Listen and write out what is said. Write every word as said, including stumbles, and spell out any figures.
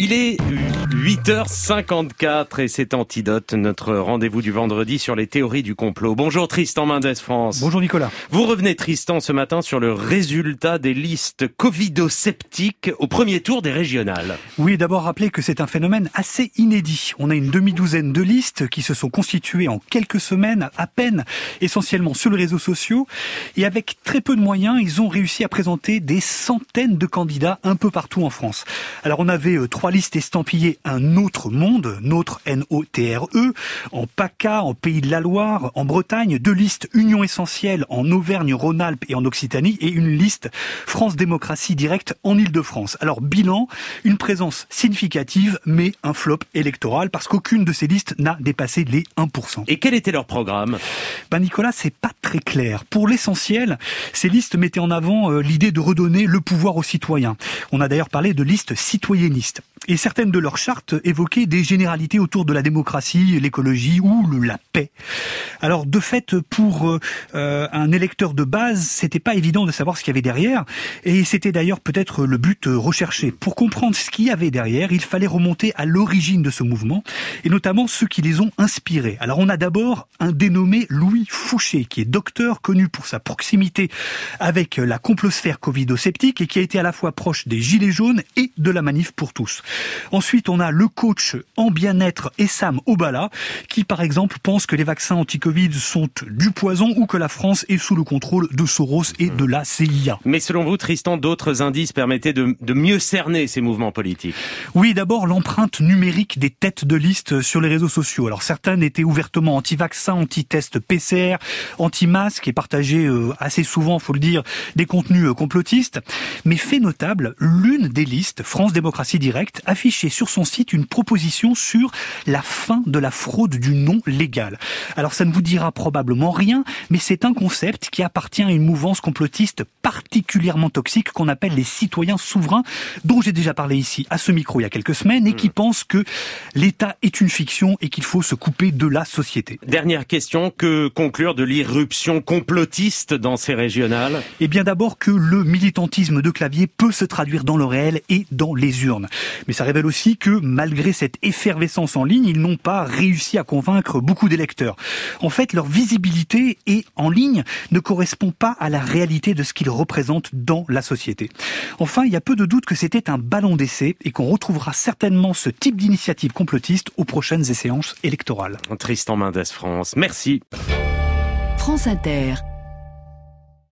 Il est huit heures cinquante-quatre et c'est Antidote, notre rendez-vous du vendredi sur les théories du complot. Bonjour Tristan Mendes France. Bonjour Nicolas. Vous revenez Tristan ce matin sur le résultat des listes covido-sceptiques au premier tour des régionales. Oui, d'abord rappeler que c'est un phénomène assez inédit. On a une demi-douzaine de listes qui se sont constituées en quelques semaines à peine, essentiellement sur les réseaux sociaux. Et avec très peu de moyens, ils ont réussi à présenter des centaines de candidats un peu partout en France. Alors on avait euh, trois listes estampillées Un autre monde, Notre N O T R E, en PACA, en Pays de la Loire, en Bretagne, deux listes Union Essentielle en Auvergne-Rhône-Alpes et en Occitanie, et une liste France Démocratie Directe en Île-de-France. Alors bilan, une présence significative, mais un flop électoral, parce qu'aucune de ces listes n'a dépassé les un pour cent. Et quel était leur programme ? Ben Nicolas, c'est pas très clair. Pour l'essentiel, ces listes mettaient en avant euh, l'idée de redonner le pouvoir aux citoyens. On a d'ailleurs parlé de listes citoyennistes. Et certaines de leurs chartes évoquaient des généralités autour de la démocratie, l'écologie ou le, la paix. Alors de fait, pour euh, un électeur de base, c'était pas évident de savoir ce qu'il y avait derrière, et c'était d'ailleurs peut-être le but recherché. Pour comprendre ce qu'il y avait derrière, il fallait remonter à l'origine de ce mouvement, et notamment ceux qui les ont inspirés. Alors on a d'abord un dénommé Louis Fouché, qui est docteur, connu pour sa proximité avec la complosphère covido-sceptique, et qui a été à la fois proche des Gilets jaunes et de la Manif pour tous. Ensuite, on a le coach en bien-être Essam Obala, qui par exemple pense que les vaccins anti-Covid sont du poison ou que la France est sous le contrôle de Soros et de la C I A. Mais selon vous, Tristan, d'autres indices permettaient de, de mieux cerner ces mouvements politiques. Oui, d'abord l'empreinte numérique des têtes de liste sur les réseaux sociaux. Alors certaines étaient ouvertement anti-vaccins, anti-test P C R, anti-masques et partageaient euh, assez souvent, faut le dire, des contenus euh, complotistes. Mais fait notable, l'une des listes, France Démocratie Directe, affichait sur son site une proposition sur la fin de la fraude du nom légal. Alors ça ne vous dira probablement rien, mais c'est un concept qui appartient à une mouvance complotiste particulièrement toxique qu'on appelle les citoyens souverains, dont j'ai déjà parlé ici à ce micro il y a quelques semaines, et qui pensent que l'État est une fiction et qu'il faut se couper de la société. Dernière question, que conclure de l'irruption complotiste dans ces régionales ? Eh bien d'abord que le militantisme de clavier peut se traduire dans le réel et dans les urnes. Mais ça révèle aussi que, malgré cette effervescence en ligne, ils n'ont pas réussi à convaincre beaucoup d'électeurs. En fait, leur visibilité et en ligne ne correspond pas à la réalité de ce qu'ils représentent dans la société. Enfin, il y a peu de doute que c'était un ballon d'essai et qu'on retrouvera certainement ce type d'initiative complotiste aux prochaines échéances électorales. Tristan Mendes France, merci. France Inter.